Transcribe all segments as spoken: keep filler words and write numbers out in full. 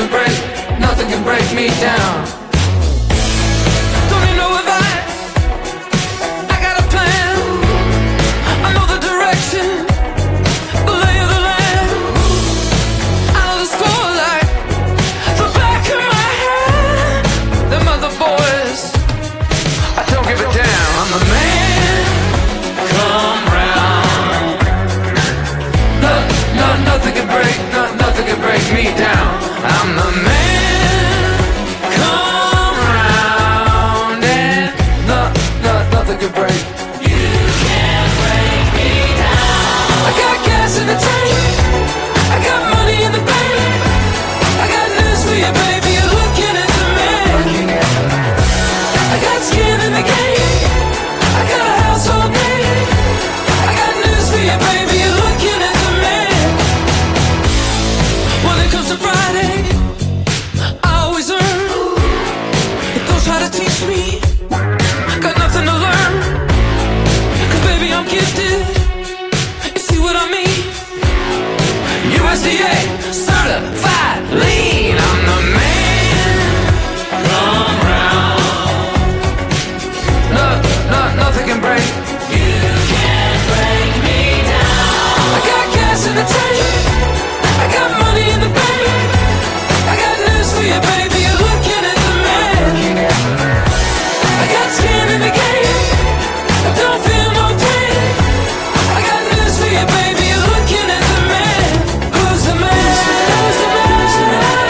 can break, nothing can break me down. Don't need no advice, I got a plan. I know the direction, the lay of the land. I know the score like the back of my hand. Them other boys, I don't give a damn. I'm the man, come round. No, no, nothing can break, no, nothing can break me down. I'm the man, come round. And no, no, nothing can break. You can't break me down. I got gas in the tank, I got money in the bank. I got news for you, baby, you're looking at the man. I got skin in the game, I got a house all day. I got news for you, baby, you're looking at the man. When it comes to Friday, I always earn. Don't try to teach me, got nothing to learn. Cause baby, I'm gifted, you see what I mean? U S D A, certified lean. I'm the man, come round. No, no, nothing can break. You can't break me down. I got gas in the tank, I got money in the bank. I got news for you, baby, you're looking at the man. I got skin in the game, I don't feel no pain. I got news for you, baby, you're looking at the man. Who's the man? Who's the man? Who's the man?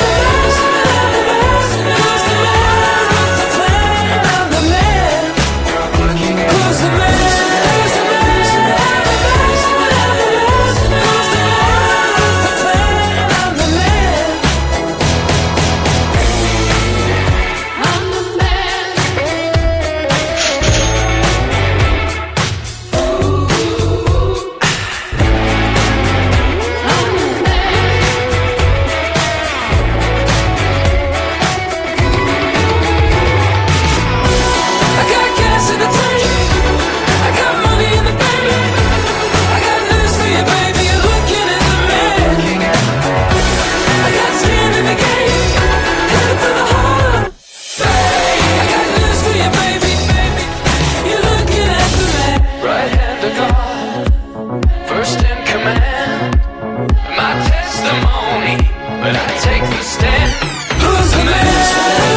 Who's the man with the plan? I'm the man. Who's the man? Who's the man? Who's the man with the plan? I'm the man. I'm the man. I got gas in the tank, I got money in the bank. I got news for you, baby, you're looking at the man. I got skin in the game, headed for the heart. I got news for you, baby, you're looking at the man. Right hand of God, first in command. My testimony, but I take the stand. Who's the man?